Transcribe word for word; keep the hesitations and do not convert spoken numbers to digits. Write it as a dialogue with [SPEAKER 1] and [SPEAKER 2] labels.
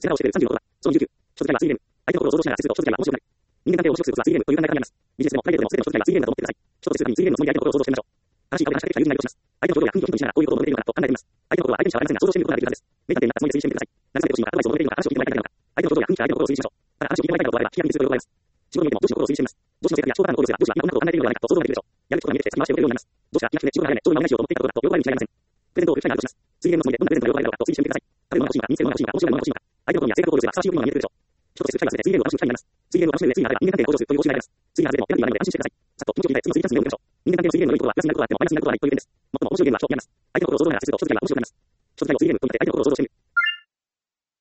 [SPEAKER 1] 背中を押してくれるさんじゅうろくドラ。そのじゅうきゅう。所属タイは スリーゲーム。相手の心を想像しながら接すると、所属タイは面白くなる。人間関係を面白くすることは スリーゲームという考え方にあります。ビジネスでもプライベートでも全ての所属タイは スリーゲームだと思ってください。人と接するために スリーゲームのつもりで相手の心を想像してみましょう。正しい顔で話しかけるしか友人なりとします。相手の表情や雰囲気をヒントにしながらこういうことを述べているのかと考えてみます。相手の心は相手にしかわかりませんが想像してみることができるはずです。名探偵になったつもりで推理してみてください。なぜそれで欲しいのか、アドバイスを求めているのか、話を聞いてもらいたいのか、相手の表情や雰囲気を相手の心を想像してみると喜ばれます。仕事においてもどっちの心を推理しています。どちらにおいてもどっちの心を推理しています。どちの性格や思考からの行動すれば、どちらが今こんなことを考えているのではないかと想像ができるでしょう。やることが見えてきて先回しを受けるようになります。どちらが気が利くね、仕事が早いね、人の今を見ないしようと思っていたことだと喜ばれるに違いありません。プレゼントを送りたいなとします。次元のつもりでどんなプレゼントが喜ばれるのかと推理してみてください。食べるものが欲しいのか、見つけるものが欲しいのか、面白いものが欲しいのか、相手の好みや性格を考慮すればふさわしい贈り物が見えてくるでしょう。人と接する機会が増えて、次元を楽しむ機会になります。次元を楽しむ上で次があれば人間関係が向上するという方針があります。次が外れてもペナルティーがないので安心してください。さっと気持ちを切り替え、次の次にチャンスに目を向けましょう。人間関係の次元の良いところはプラスになることがあってもマイナスになることはないという点です。最も面白いゲームは勝負になります。相手の心を想像しながら接すると、長時間が面白くなります。所属タイは スリーゲームと言って相手の心を想像してみる。